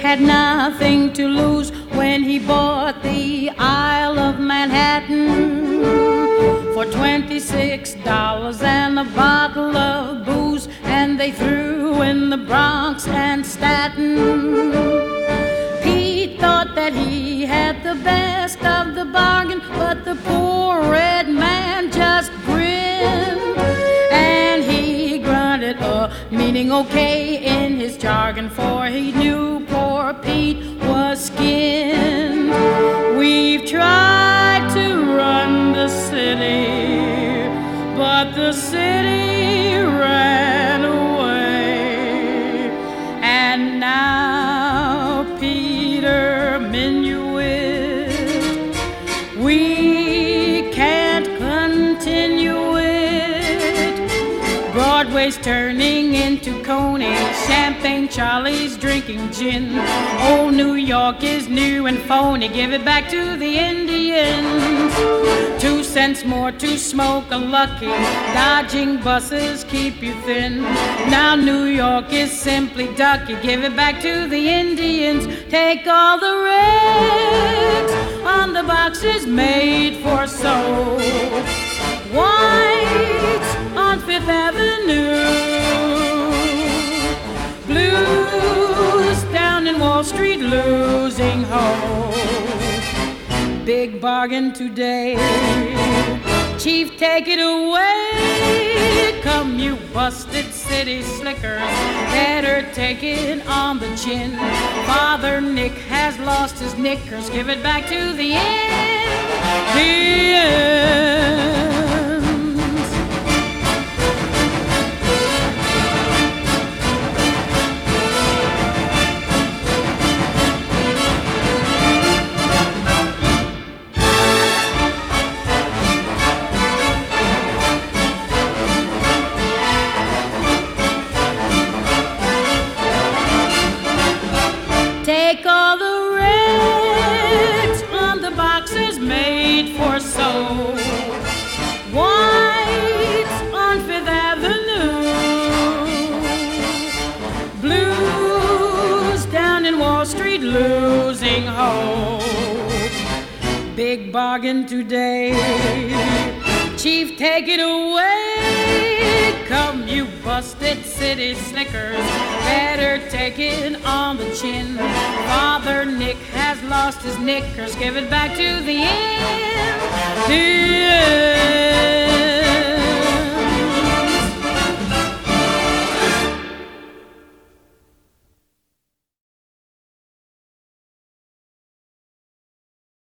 had nothing to lose when he bought the Isle of Manhattan for $26 and a bottle of booze, and they threw in the Bronx and Staten. Pete thought that he had the best of the bargain, but the poor red man just grinned, and he grunted meaning okay in his jargon, for he knew poor Pete was skinned. We've tried to run the city, but the city ran away, and now Peter Minuit, we can't continue it. Broadway's turning into Coney, Champagne Charlie's drinking gin. Old New York is new and phony, give it back to the Indians. 2 cents more to smoke a lucky, dodging buses keep you thin. Now New York is simply ducky, give it back to the Indians. Take all the rags on the boxes made for soap, whites on Fifth Avenue, blues down in Wall Street losing hope. Big bargain today, Chief, take it away. Come, you busted city slickers, better take it on the chin. Father Nick has lost his knickers, give it back to the Indians. Take all the reds on the boxes made for soap, whites on Fifth Avenue, blues down in Wall Street losing hope. Big bargain today, Chief, take it away. Come, you busted city slickers, better take it on the chin. Father Nick has lost his knickers, give it back to the Indians.